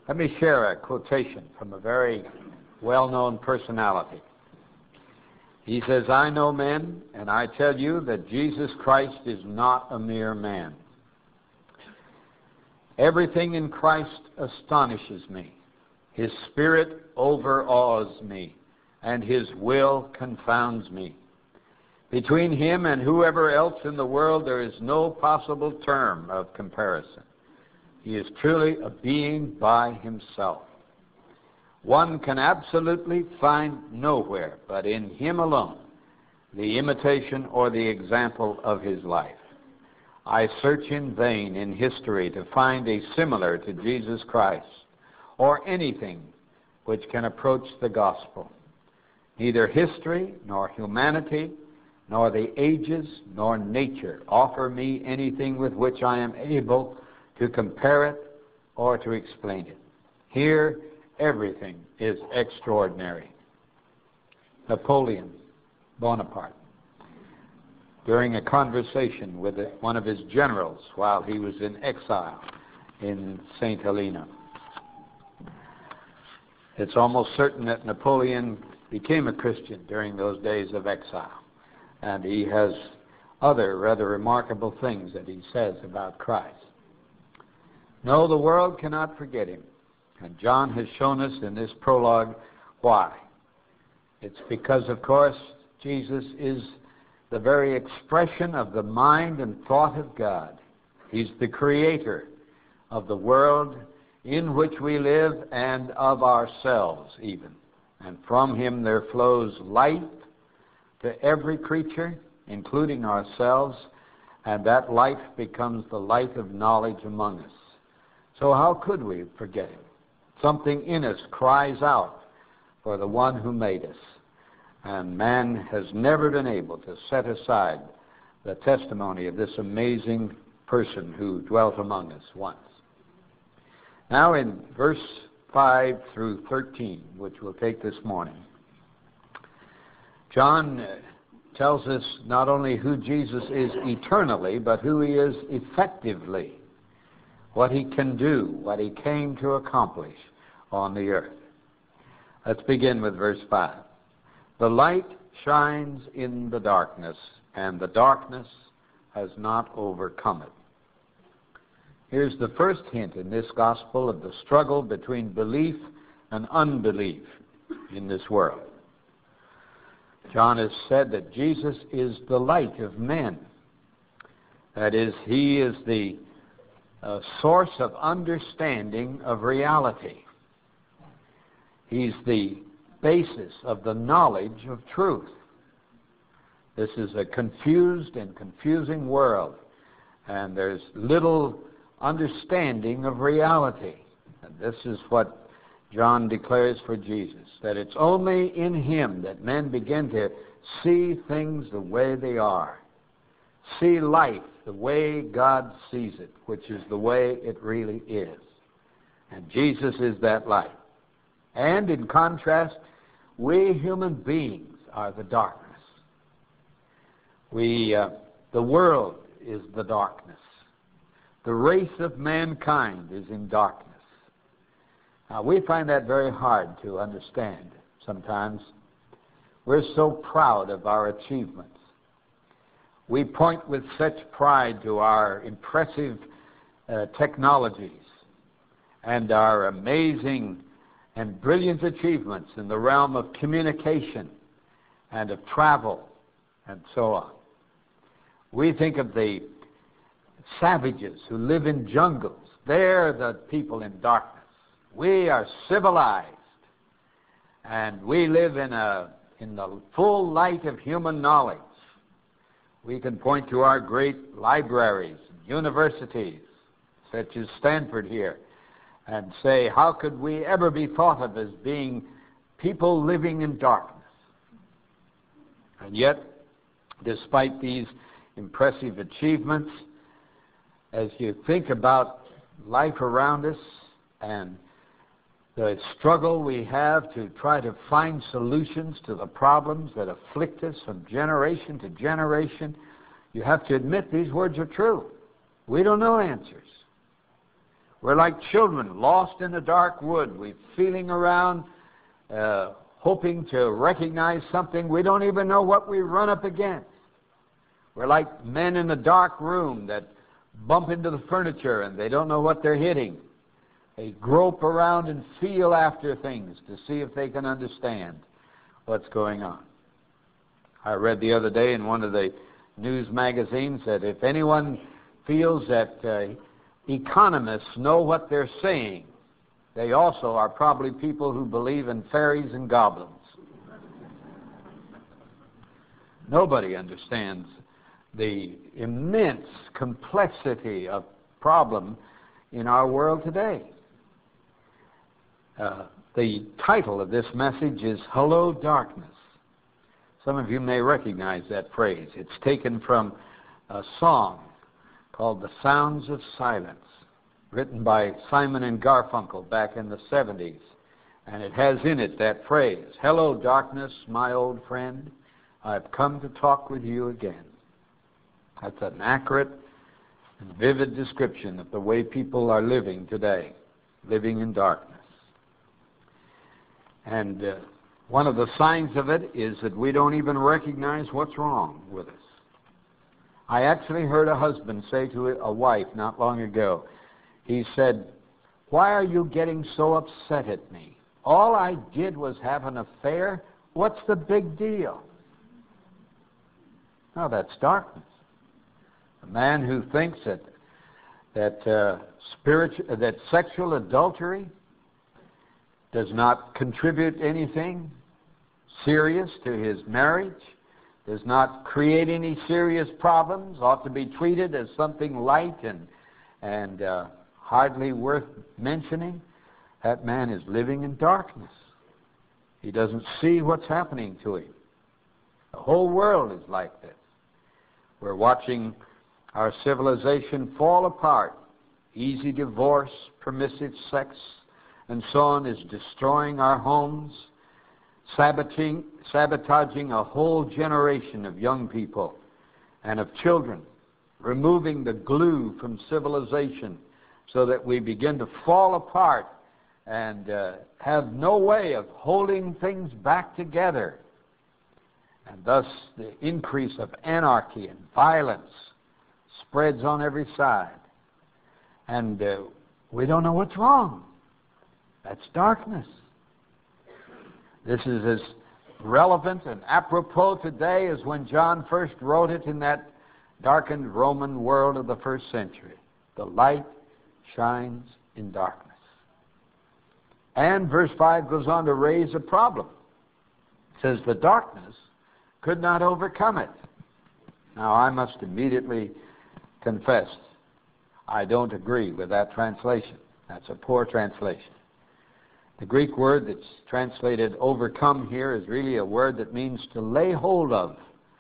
Let me share a quotation from a very well-known personality. He says, "I know men, and I tell you that Jesus Christ is not a mere man. Everything in Christ astonishes me. His spirit overawes me, and his will confounds me. Between him and whoever else in the world there is no possible term of comparison. He is truly a being by himself. One can absolutely find nowhere but in him alone the imitation or the example of his life. I search in vain in history to find a similar to Jesus Christ or anything which can approach the gospel. Neither history nor humanity nor the ages nor nature offer me anything with which I am able to compare it or to explain it. Here, everything is extraordinary." Napoleon Bonaparte, during a conversation with one of his generals while he was in exile in St. Helena. It's almost certain that Napoleon became a Christian during those days of exile, and he has other rather remarkable things that he says about Christ. No, the world cannot forget him, and John has shown us in this prologue why. It's because, of course, Jesus is the very expression of the mind and thought of God. He's the creator of the world in which we live and of ourselves even. And from him there flows light to every creature, including ourselves, and that life becomes the light of knowledge among us. So how could we forget him? Something in us cries out for the one who made us. And man has never been able to set aside the testimony of this amazing person who dwelt among us once. Now in verse 5 through 13, which we'll take this morning, John tells us not only who Jesus is eternally, but who he is effectively, what he can do, what he came to accomplish on the earth. Let's begin with verse 5. "The light shines in the darkness, and the darkness has not overcome it." Here's the first hint in this gospel of the struggle between belief and unbelief in this world. John has said that Jesus is the light of men. That is, he is the source of understanding of reality. He's the basis of the knowledge of truth. This is a confused and confusing world, and there's little understanding of reality. And this is what John declares for Jesus, that it's only in him that men begin to see things the way they are, see life the way God sees it, which is the way it really is. And Jesus is that light. And in contrast, we human beings are the darkness. The world is the darkness. The race of mankind is in darkness. Now, we find that very hard to understand sometimes. We're so proud of our achievements. We point with such pride to our impressive technologies and our amazing and brilliant achievements in the realm of communication and of travel and so on. We think of the savages who live in jungles. They're the people in darkness. We are civilized, and we live in the full light of human knowledge. We can point to our great libraries, universities, such as Stanford here, and say, how could we ever be thought of as being people living in darkness? And yet, despite these impressive achievements, as you think about life around us and the struggle we have to try to find solutions to the problems that afflict us from generation to generation, you have to admit these words are true. We don't know answers. We're like children lost in a dark wood. We're feeling around, hoping to recognize something. We don't even know what we run up against. We're like men in a dark room that bump into the furniture and they don't know what they're hitting. They grope around and feel after things to see if they can understand what's going on. I read the other day in one of the news magazines that if anyone feels that economists know what they're saying, they also are probably people who believe in fairies and goblins. Nobody understands the immense complexity of problem in our world today. The title of this message is Hello, Darkness. Some of you may recognize that phrase. It's taken from a song called The Sounds of Silence, written by Simon and Garfunkel back in the 70s. And it has in it that phrase, Hello, darkness, my old friend. I've come to talk with you again. That's an accurate and vivid description of the way people are living today, living in darkness. And one of the signs of it is that we don't even recognize what's wrong with us. I actually heard a husband say to a wife not long ago, he said, "Why are you getting so upset at me? All I did was have an affair. What's the big deal?" Now that's darkness. A man who thinks that sexual adultery does not contribute anything serious to his marriage, does not create any serious problems, ought to be treated as something light and hardly worth mentioning, that man is living in darkness. He doesn't see what's happening to him. The whole world is like this. We're watching our civilization fall apart. Easy divorce, permissive sex, and so on is destroying our homes, sabotaging a whole generation of young people and of children, removing the glue from civilization so that we begin to fall apart and have no way of holding things back together. And thus the increase of anarchy and violence spreads on every side. And we don't know what's wrong. That's darkness. This is as relevant and apropos today as when John first wrote it in that darkened Roman world of the first century. The light shines in darkness. And verse 5 goes on to raise a problem. It says, the darkness could not overcome it. Now, I must immediately confess, I don't agree with that translation. That's a poor translation. The Greek word that's translated overcome here is really a word that means to lay hold of,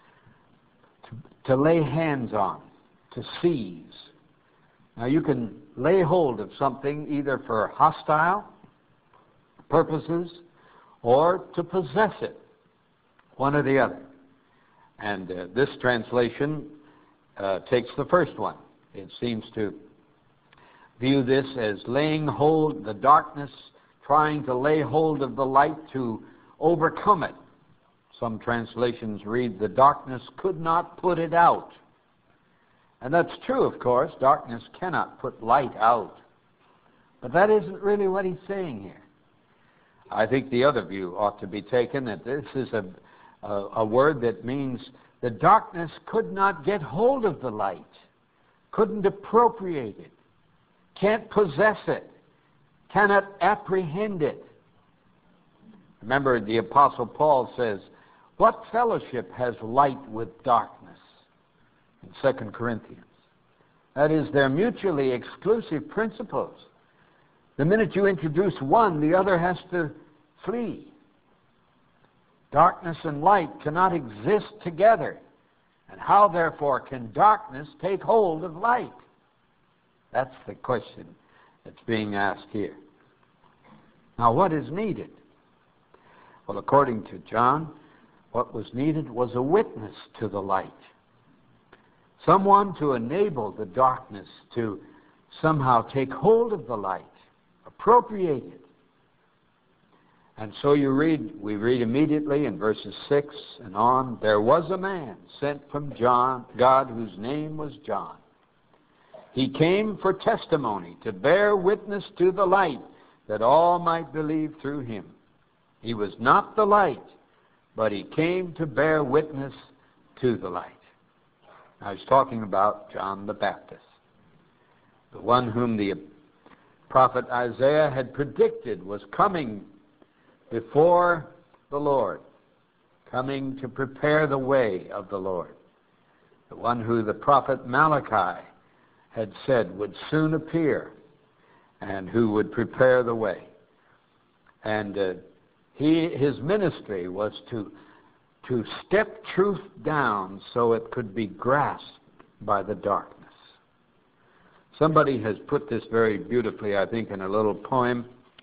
to lay hands on, to seize. Now, you can lay hold of something either for hostile purposes or to possess it, one or the other. And this translation takes the first one. It seems to view this as laying hold, the darkness, trying to lay hold of the light to overcome it. Some translations read, the darkness could not put it out. And that's true, of course. Darkness cannot put light out. But that isn't really what he's saying here. I think the other view ought to be taken, that this is a word that means the darkness could not get hold of the light, couldn't appropriate it, can't possess it, cannot apprehend it. Remember, the Apostle Paul says, what fellowship has light with darkness? In 2 Corinthians. That is, they're mutually exclusive principles. The minute you introduce one, the other has to flee. Darkness and light cannot exist together. And how, therefore, can darkness take hold of light? That's the question that's being asked here. Now, what is needed? Well, according to John, what was needed was a witness to the light. Someone to enable the darkness to somehow take hold of the light, appropriate it. And so we read immediately in verses 6 and on, there was a man sent from God whose name was John. He came for testimony, to bear witness to the light, that all might believe through him. He was not the light, but he came to bear witness to the light. I was talking about John the Baptist, the one whom the prophet Isaiah had predicted was coming before the Lord, coming to prepare the way of the Lord, the one who the prophet Malachi had said would soon appear and who would prepare the way. And his ministry was to step truth down so it could be grasped by the darkness. Somebody has put this very beautifully, I think, in a little poem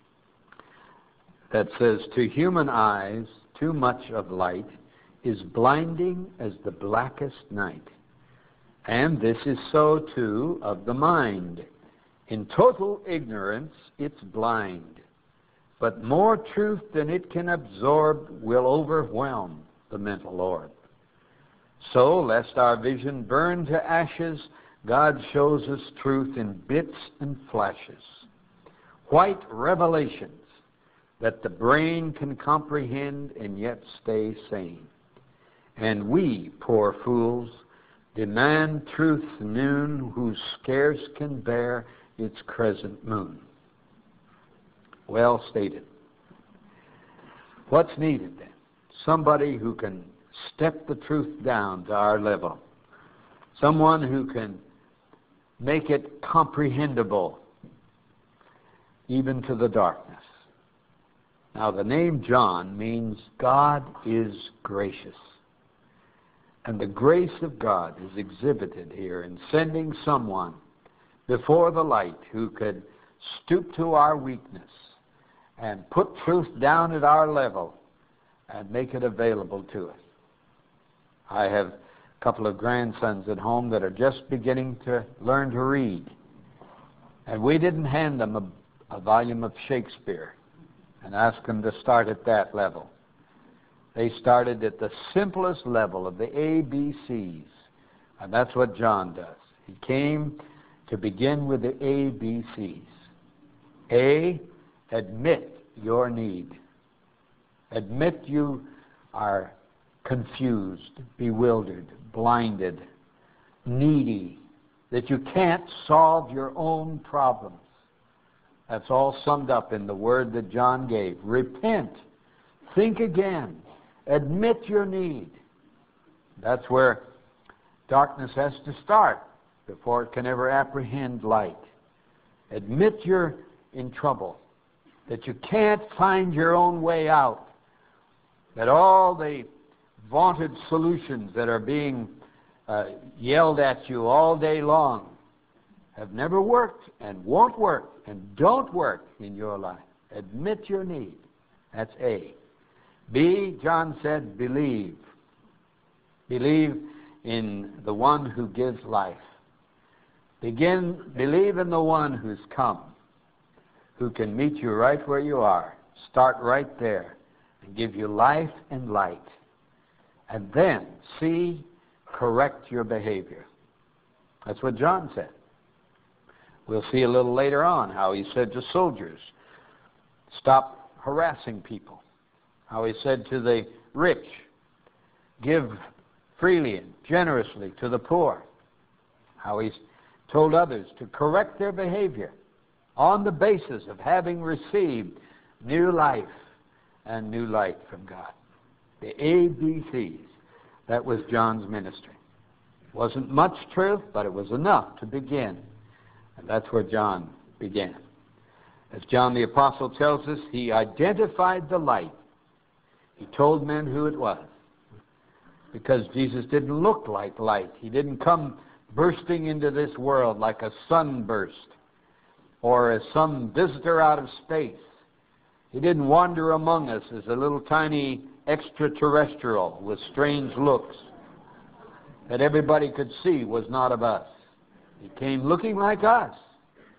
that says, to human eyes, too much of light is blinding as the blackest night. And this is so, too, of the mind. In total ignorance, it's blind. But more truth than it can absorb will overwhelm the mental orb. So, lest our vision burn to ashes, God shows us truth in bits and flashes, white revelations that the brain can comprehend and yet stay sane. And we, poor fools, demand truth's noon who scarce can bear its crescent moon. Well stated. What's needed then? Somebody who can step the truth down to our level. Someone who can make it comprehensible even to the darkness. Now, the name John means God is gracious. And the grace of God is exhibited here in sending someone before the light who could stoop to our weakness and put truth down at our level and make it available to us. I have a couple of grandsons at home that are just beginning to learn to read. And we didn't hand them a volume of Shakespeare and ask them to start at that level. They started at the simplest level of the ABCs, and that's what John does. He came to begin with the ABCs. A, admit your need. Admit you are confused, bewildered, blinded, needy, that you can't solve your own problems. That's all summed up in the word that John gave. Repent. Think again. Admit your need. That's where darkness has to start before it can ever apprehend light. Admit you're in trouble, that you can't find your own way out, that all the vaunted solutions that are being yelled at you all day long have never worked and won't work and don't work in your life. Admit your need. That's A. B, John said, believe. Believe in the one who gives life. Believe in the one who's come, who can meet you right where you are, start right there, and give you life and light. And then, C, correct your behavior. That's what John said. We'll see a little later on how he said to soldiers, stop harassing people. How he said to the rich, give freely and generously to the poor. How he told others to correct their behavior on the basis of having received new life and new light from God. The ABCs. That was John's ministry. It wasn't much truth, but it was enough to begin. And that's where John began. As John the Apostle tells us, he identified the light. He told men who it was. Because Jesus didn't look like light. He didn't come bursting into this world like a sunburst or as some visitor out of space. He didn't wander among us as a little tiny extraterrestrial with strange looks that everybody could see was not of us. He came looking like us,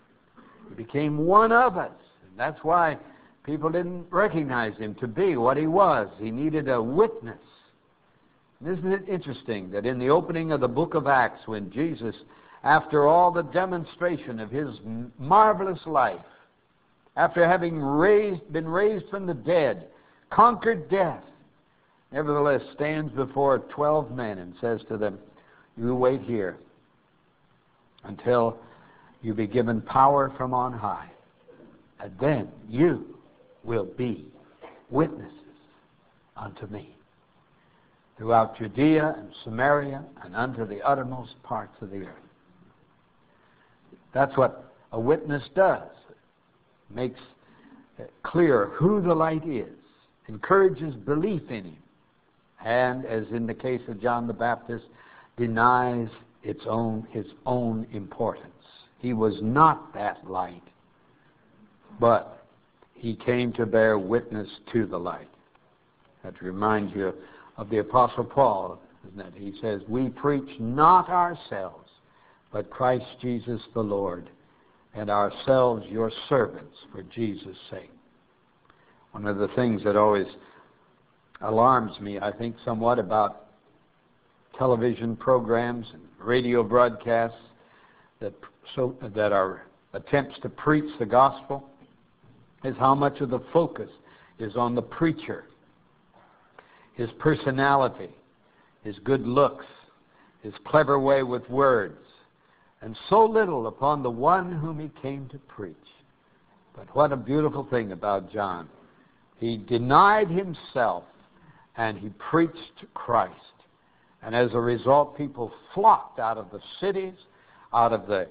He became one of us. And that's why people didn't recognize him to be what he was. He needed a witness. And isn't it interesting that in the opening of the book of Acts, when Jesus, after all the demonstration of his marvelous life, after having been raised from the dead, conquered death, nevertheless stands before 12 men and says to them, "You wait here until you be given power from on high, and then you will be witnesses unto me throughout Judea and Samaria and unto the uttermost parts of the earth." That's what a witness does. It makes clear who the light is, encourages belief in him, and, as in the case of John the Baptist, denies his own importance. He was not that light, but he came to bear witness to the light. That reminds you of the Apostle Paul, isn't it? He says, "We preach not ourselves, but Christ Jesus the Lord, and ourselves your servants for Jesus' sake." One of the things that always alarms me, I think, somewhat about television programs and radio broadcasts that are attempts to preach the gospel is how much of the focus is on the preacher, his personality, his good looks, his clever way with words, and so little upon the one whom he came to preach. But what a beautiful thing about John. He denied himself and he preached Christ. And as a result, people flocked out of the cities, out of the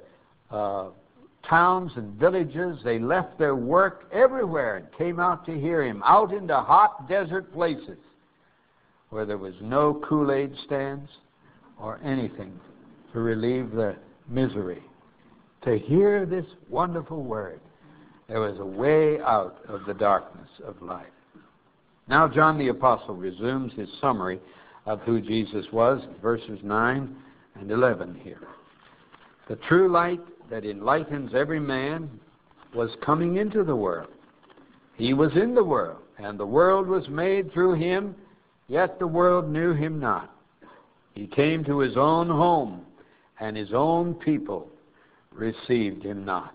towns and villages. They left their work everywhere and came out to hear him, out into hot desert places where there was no Kool-Aid stands or anything to relieve the misery. To hear this wonderful word, there was a way out of the darkness of life. Now John the Apostle resumes his summary of who Jesus was, verses 9 and 11 here. The true light that enlightens every man was coming into the world. He was in the world, and the world was made through him, yet the world knew him not. He came to his own home, and his own people received him not.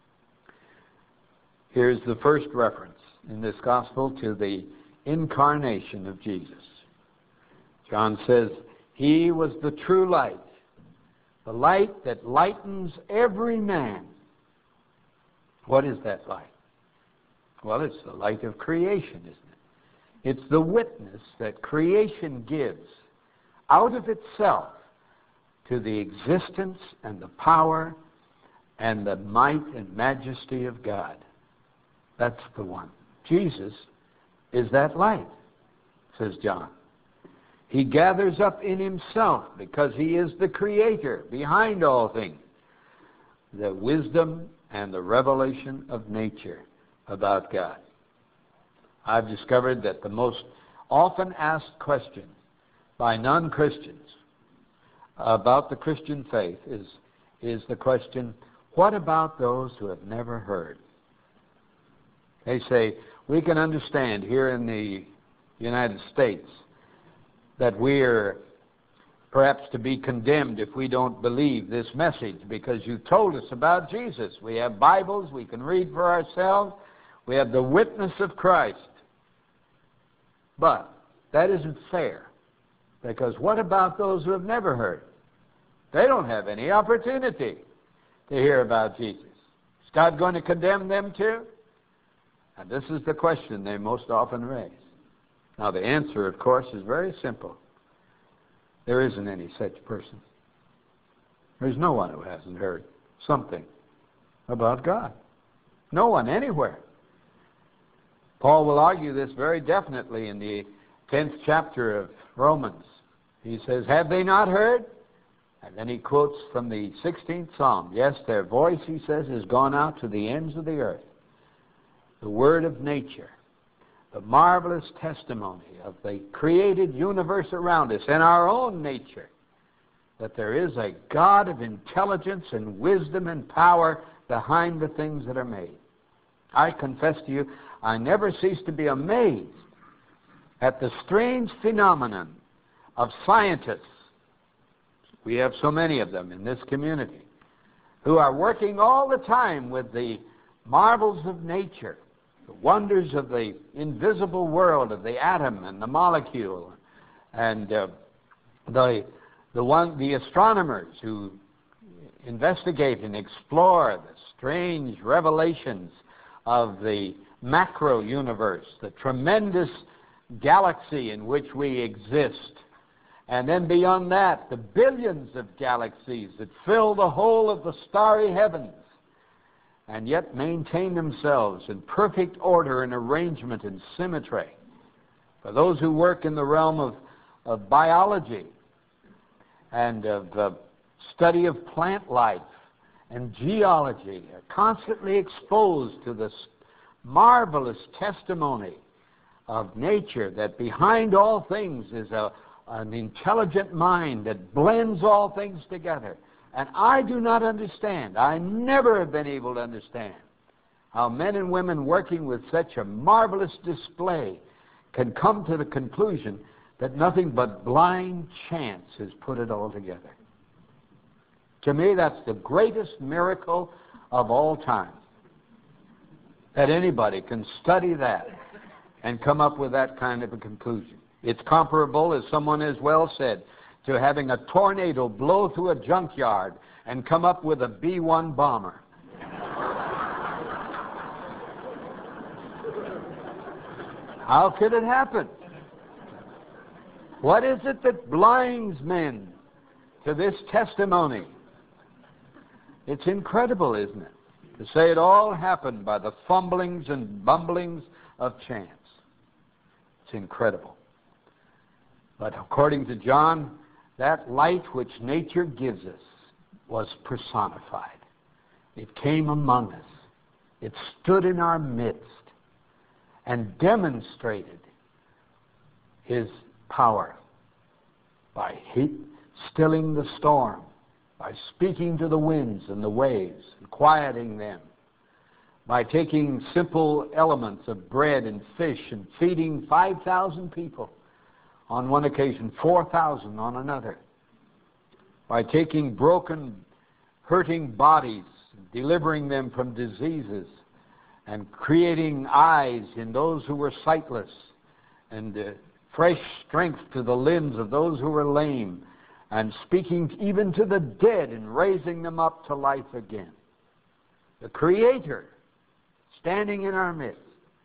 Here's the first reference in this gospel to the incarnation of Jesus. John says, he was the true light, the light that lightens every man. What is that light? Well, it's the light of creation, isn't it? It's the witness that creation gives out of itself to the existence and the power and the might and majesty of God. That's the one. Jesus is that light, says John. He gathers up in himself, because he is the creator behind all things, the wisdom and the revelation of nature about God. I've discovered that the most often asked question by non-Christians about the Christian faith is the question, what about those who have never heard? They say, we can understand here in the United States that we're perhaps to be condemned if we don't believe this message, because you told us about Jesus. We have Bibles, we can read for ourselves, we have the witness of Christ. But that isn't fair, because what about those who have never heard? They don't have any opportunity to hear about Jesus. Is God going to condemn them too? And this is the question they most often raise. Now the answer, of course, is very simple. There isn't any such person. There's no one who hasn't heard something about God. No one anywhere. Paul will argue this very definitely in the 10th chapter of Romans. He says, have they not heard? And then he quotes from the 16th Psalm. Yes, their voice, he says, has gone out to the ends of the earth. The word of nature, the marvelous testimony of the created universe around us and our own nature, that there is a God of intelligence and wisdom and power behind the things that are made. I confess to you, I never cease to be amazed at the strange phenomenon of scientists. We have so many of them in this community who are working all the time with the marvels of nature, the wonders of the invisible world of the atom and the molecule, and the astronomers who investigate and explore the strange revelations of the macro universe, the tremendous galaxy in which we exist. And then beyond that, the billions of galaxies that fill the whole of the starry heavens and yet maintain themselves in perfect order and arrangement and symmetry. For those who work in the realm of biology and of study of plant life and geology are constantly exposed to this marvelous testimony of nature that behind all things is an intelligent mind that blends all things together. And I do not understand, I never have been able to understand how men and women working with such a marvelous display can come to the conclusion that nothing but blind chance has put it all together. To me, that's the greatest miracle of all time, that anybody can study that and come up with that kind of a conclusion. It's comparable, as someone has well said, to having a tornado blow through a junkyard and come up with a B-1 bomber. How could it happen? What is it that blinds men to this testimony? It's incredible, isn't it? To say it all happened by the fumblings and bumblings of chance. It's incredible. But according to John, that light which nature gives us was personified. It came among us. It stood in our midst and demonstrated His power by stilling the storm, by speaking to the winds and the waves and quieting them, by taking simple elements of bread and fish and feeding 5,000 people on one occasion, 4,000 on another, by taking broken, hurting bodies, delivering them from diseases, and creating eyes in those who were sightless, and fresh strength to the limbs of those who were lame, and speaking even to the dead and raising them up to life again. The Creator standing in our midst.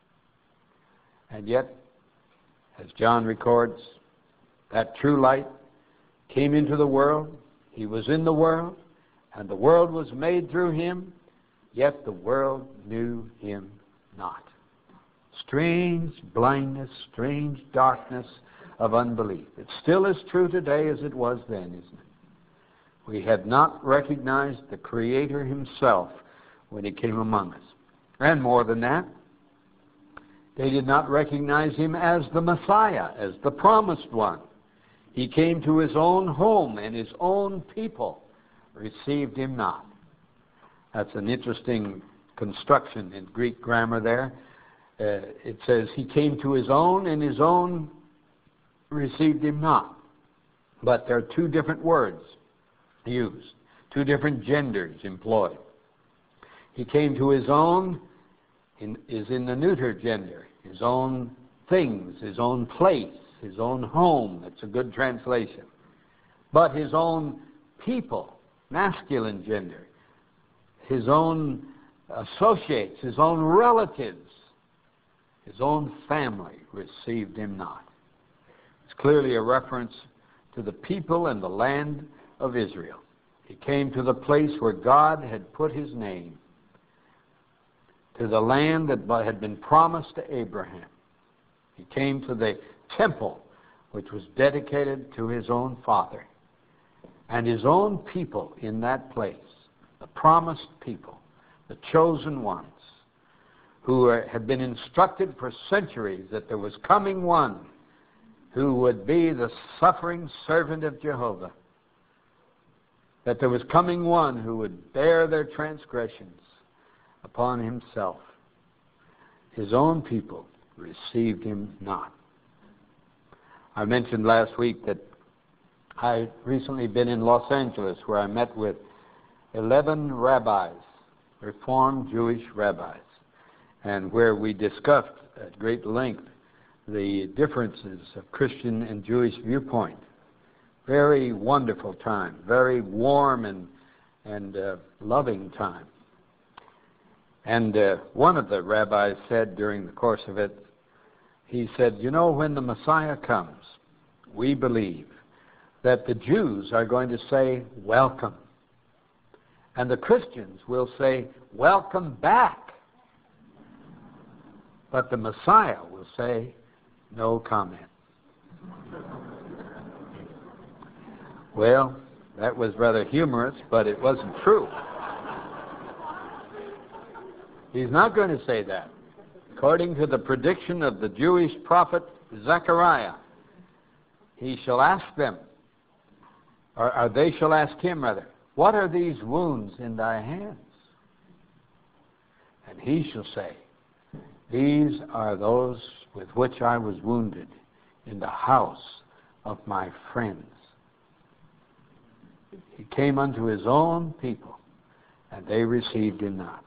And yet, as John records, that true light came into the world. He was in the world, and the world was made through Him, yet the world knew Him not. Strange blindness, strange darkness of unbelief. It's still as true today as it was then, isn't it? We had not recognized the Creator Himself when He came among us. And more than that, they did not recognize Him as the Messiah, as the promised one. He came to His own home, and His own people received Him not. That's an interesting construction in Greek grammar there. It says, He came to His own, and His own received Him not. But there are two different words used, two different genders employed. He came to His own is in the neuter gender, His own things, His own place, His own home. That's a good translation. But His own people, masculine gender, His own associates, His own relatives, His own family received Him not. It's clearly a reference to the people and the land of Israel. He came to the place where God had put His name, to the land that had been promised to Abraham. He came to the temple which was dedicated to His own Father. And His own people in that place, the promised people, the chosen ones, who had been instructed for centuries that there was coming one who would be the suffering servant of Jehovah, that there was coming one who would bear their transgressions upon himself. His own people received him not. I mentioned last week that I recently been in Los Angeles, where I met with 11 rabbis, Reformed Jewish rabbis, and where we discussed at great length the differences of Christian and Jewish viewpoint. Very wonderful time, very warm and loving time. And one of the rabbis said during the course of it, he said, you know, when the Messiah comes, we believe that the Jews are going to say, welcome. And the Christians will say, welcome back. But the Messiah will say, no comment. Well, that was rather humorous, but it wasn't true. He's not going to say that. According to the prediction of the Jewish prophet Zechariah, he shall ask them, or they shall ask him rather, what are these wounds in thy hands? And he shall say, these are those with which I was wounded in the house of my friends. He came unto his own people, and they received him not.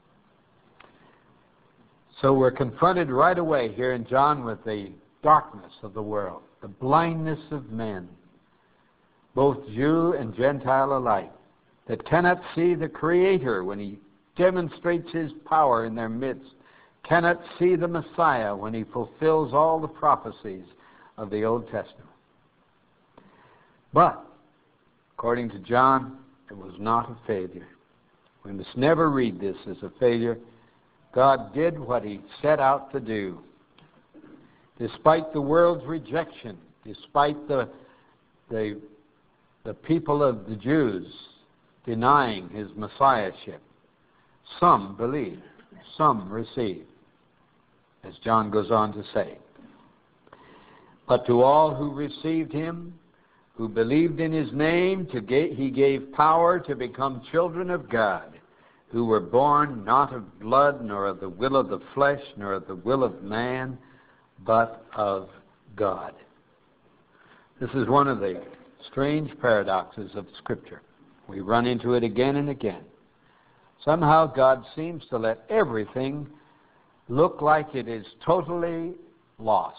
So we're confronted right away here in John with the darkness of the world, the blindness of men, both Jew and Gentile alike, that cannot see the Creator when he demonstrates his power in their midst, cannot see the Messiah when he fulfills all the prophecies of the Old Testament. But, according to John, it was not a failure. We must never read this as a failure. God did what he set out to do. Despite the world's rejection, despite the people of the Jews denying his messiahship, some believed, some received, as John goes on to say. But to all who received him, who believed in his name, he gave power to become children of God, who were born not of blood, nor of the will of the flesh, nor of the will of man, but of God. This is one of the strange paradoxes of Scripture. We run into it again and again. Somehow God seems to let everything look like it is totally lost.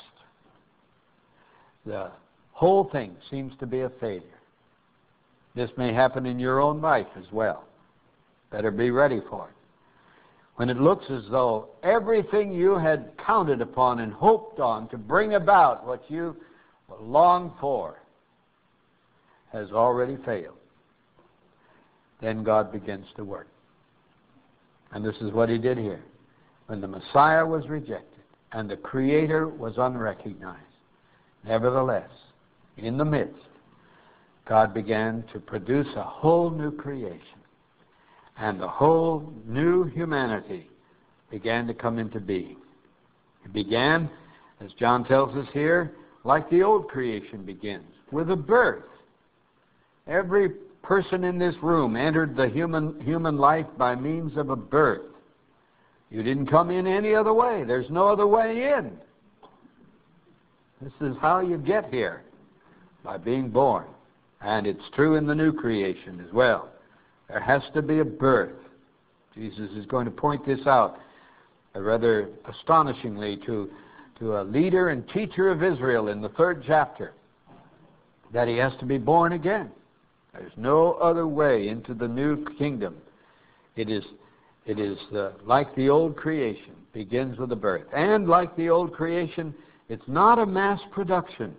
The whole thing seems to be a failure. This may happen in your own life as well. Better be ready for it. When it looks as though everything you had counted upon and hoped on to bring about what you longed for has already failed, then God begins to work. And this is what he did here. When the Messiah was rejected and the Creator was unrecognized, nevertheless, in the midst, God began to produce a whole new creation. And the whole new humanity began to come into being. It began, as John tells us here, like the old creation begins, with a birth. Every person in this room entered the human life by means of a birth. You didn't come in any other way. There's no other way in. This is how you get here, by being born. And it's true in the new creation as well. There has to be a birth. Jesus is going to point this out rather astonishingly to a leader and teacher of Israel in the 3rd chapter, that he has to be born again. There's no other way into the new kingdom. It is like the old creation, begins with a birth. And like the old creation, it's not a mass production.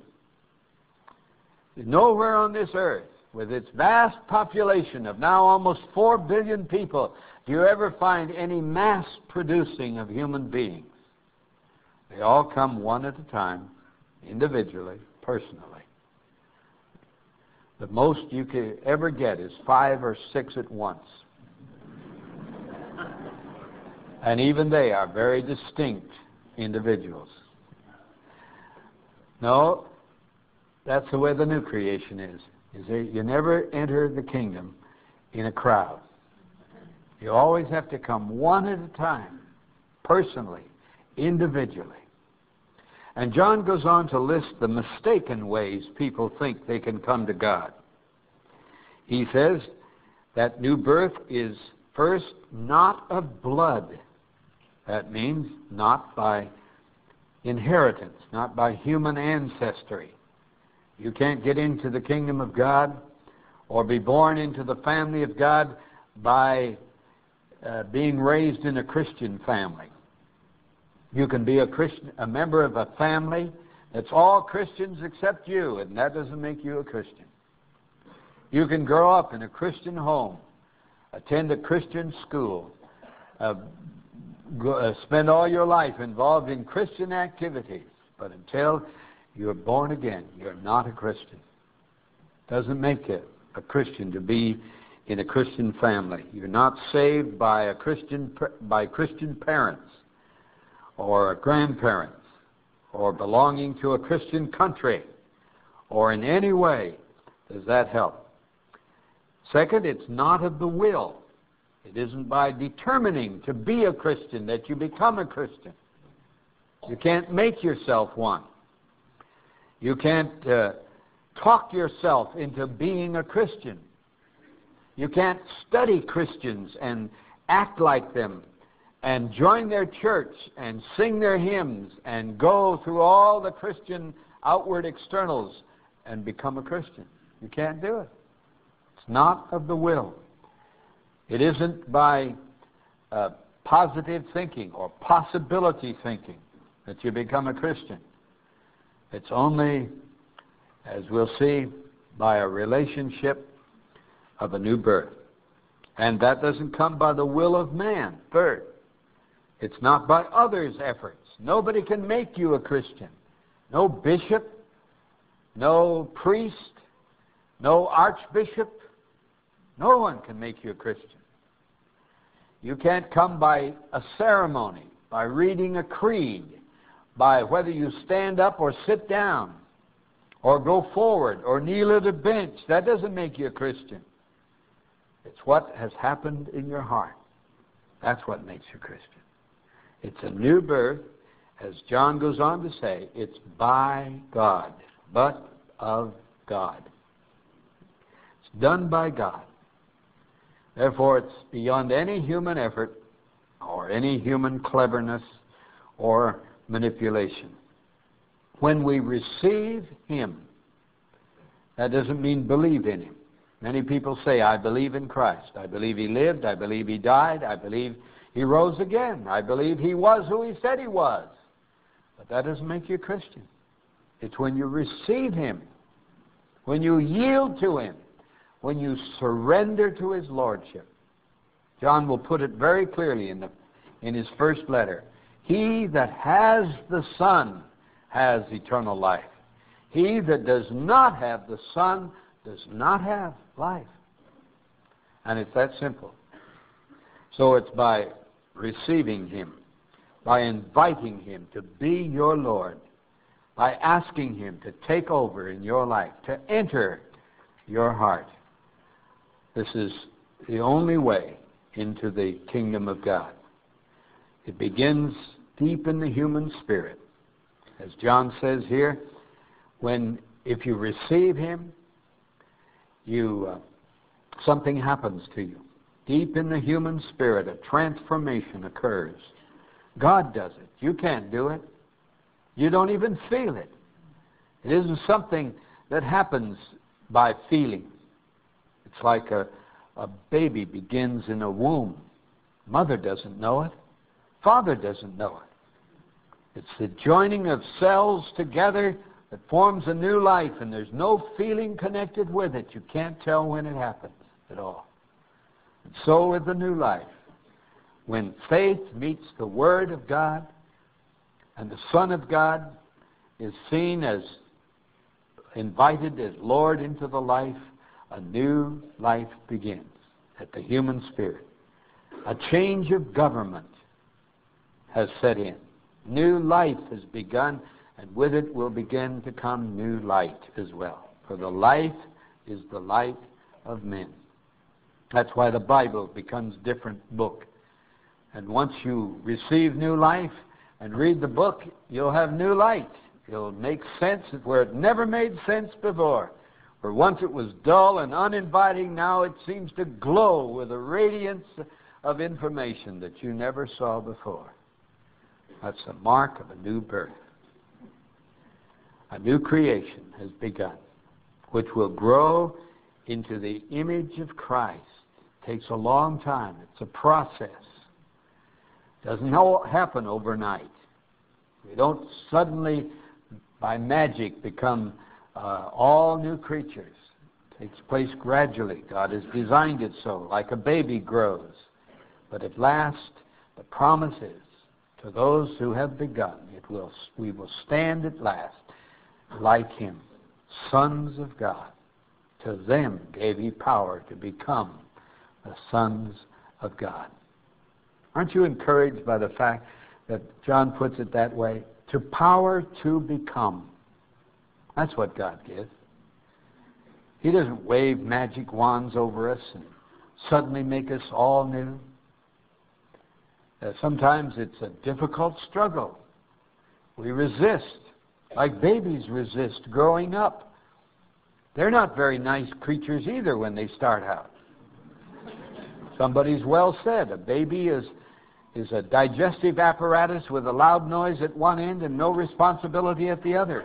Nowhere on this earth, with its vast population of now almost 4 billion people, do you ever find any mass producing of human beings. They all come one at a time, individually, personally. The most you could ever get is 5 or 6 at once. And even they are very distinct individuals. No, that's the way the new creation is. You never enter the kingdom in a crowd. You always have to come one at a time, personally, individually. And John goes on to list the mistaken ways people think they can come to God. He says that new birth is first not of blood. That means not by inheritance, not by human ancestry. You can't get into the kingdom of God or be born into the family of God by being raised in a Christian family. You can be a member of a family that's all Christians except you, and that doesn't make you a Christian. You can grow up in a Christian home, attend a Christian school, spend all your life involved in Christian activities, but until you're born again, you're not a Christian. Doesn't make you a Christian to be in a Christian family. You're not saved by Christian parents or grandparents or belonging to a Christian country or in any way does that help. Second, it's not of the will. It isn't by determining to be a Christian that you become a Christian. You can't make yourself one. You can't talk yourself into being a Christian. You can't study Christians and act like them and join their church and sing their hymns and go through all the Christian outward externals and become a Christian. You can't do it. It's not of the will. It isn't by positive thinking or possibility thinking that you become a Christian. It's only, as we'll see, by a relationship of a new birth. And that doesn't come by the will of man. Third, it's not by others' efforts. Nobody can make you a Christian. No bishop, no priest, no archbishop. No one can make you a Christian. You can't come by a ceremony, by reading a creed, by whether you stand up or sit down, or go forward, or kneel at a bench. That doesn't make you a Christian. It's what has happened in your heart. That's what makes you a Christian. It's a new birth. As John goes on to say, it's by God, but of God. It's done by God. Therefore, it's beyond any human effort or any human cleverness or manipulation. When we receive Him, that doesn't mean believe in Him. Many people say, I believe in Christ. I believe He lived. I believe He died. I believe He rose again. I believe He was who He said He was. But that doesn't make you a Christian. It's when you receive Him, when you yield to Him, when you surrender to His Lordship. John will put it very clearly in his first letter. He that has the Son has eternal life. He that does not have the Son does not have life. And it's that simple. So it's by receiving Him, by inviting Him to be your Lord, by asking Him to take over in your life, to enter your heart. This is the only way into the kingdom of God. It begins deep in the human spirit. As John says here, if you receive Him, something happens to you. Deep in the human spirit, a transformation occurs. God does it. You can't do it. You don't even feel it. It isn't something that happens by feeling. It's like a baby begins in a womb. Mother doesn't know it. Father doesn't know it. It's the joining of cells together that forms a new life, and there's no feeling connected with it. You can't tell when it happens at all. And so with the new life, when faith meets the Word of God and the Son of God is seen as invited as Lord into the life, a new life begins at the human spirit. A change of government has set in. New life has begun, and with it will begin to come new light as well. For the light is the light of men. That's why the Bible becomes a different book. And once you receive new life and read the book, you'll have new light. It'll make sense where it never made sense before. For once it was dull and uninviting, now it seems to glow with a radiance of information that you never saw before. That's the mark of a new birth. A new creation has begun, which will grow into the image of Christ. It takes a long time. It's a process. It doesn't happen overnight. We don't suddenly, by magic, become all new creatures. It takes place gradually. God has designed it so, like a baby grows. But at last, the promise is, to those who have begun, we will stand at last like Him, sons of God. To them gave He power to become the sons of God. Aren't you encouraged by the fact that John puts it that way? To power to become. That's what God gives. He doesn't wave magic wands over us and suddenly make us all new. Sometimes it's a difficult struggle. We resist, like babies resist growing up. They're not very nice creatures either when they start out. Somebody's well said, a baby is a digestive apparatus with a loud noise at one end and no responsibility at the other.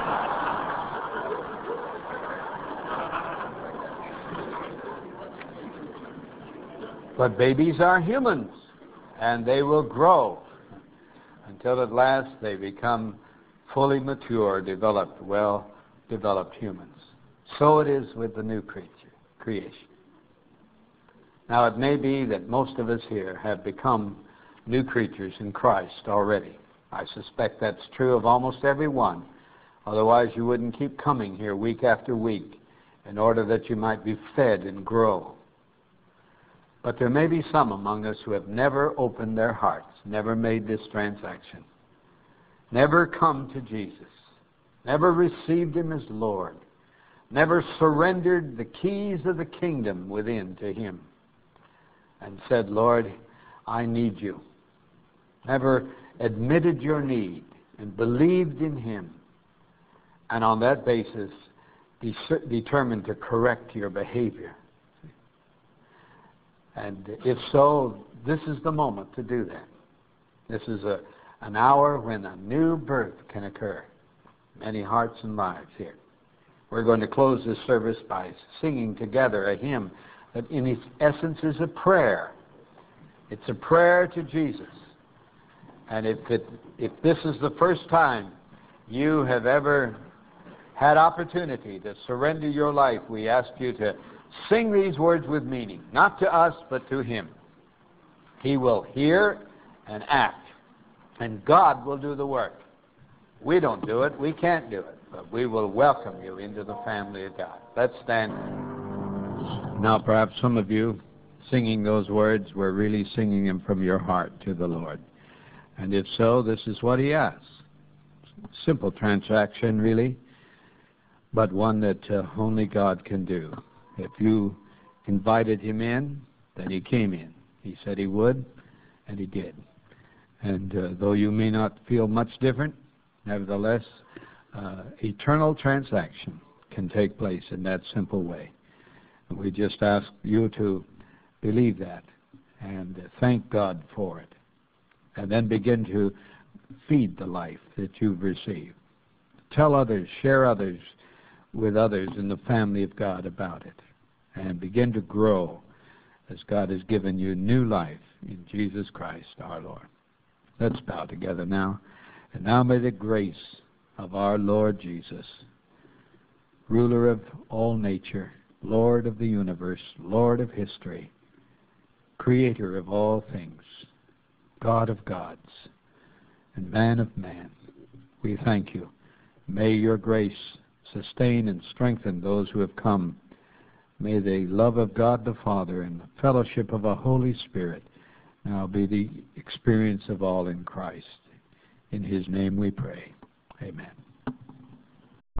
But babies are humans. And they will grow until at last they become fully mature, well-developed humans. So it is with the new creation. Now it may be that most of us here have become new creatures in Christ already. I suspect that's true of almost everyone. Otherwise you wouldn't keep coming here week after week in order that you might be fed and grow. But there may be some among us who have never opened their hearts, never made this transaction, never come to Jesus, never received Him as Lord, never surrendered the keys of the kingdom within to Him and said, Lord, I need you. Never admitted your need and believed in Him, and on that basis determined to correct your behavior. And if so, this is the moment to do that. This is an hour when a new birth can occur. Many hearts and lives here. We're going to close this service by singing together a hymn that in its essence is a prayer. It's a prayer to Jesus. And if this is the first time you have ever had opportunity to surrender your life, we ask you to sing these words with meaning, not to us, but to Him. He will hear and act, and God will do the work. We don't do it, we can't do it, but we will welcome you into the family of God. Let's stand. Now perhaps some of you singing those words were really singing them from your heart to the Lord. And if so, this is what He asks. Simple transaction, really, but one that only God can do. If you invited Him in, then He came in. He said He would, and He did. And though you may not feel much different, nevertheless, eternal transaction can take place in that simple way. And we just ask you to believe that and thank God for it. And then begin to feed the life that you've received. Tell others, share others with others in the family of God about it. And begin to grow as God has given you new life in Jesus Christ our Lord. Let's bow together now. And now may the grace of our Lord Jesus, ruler of all nature, Lord of the universe, Lord of history, creator of all things, God of gods, and man of man, we thank you. May your grace sustain and strengthen those who have come. May the love of God the Father and the fellowship of a Holy Spirit now be the experience of all in Christ. In His name we pray. Amen.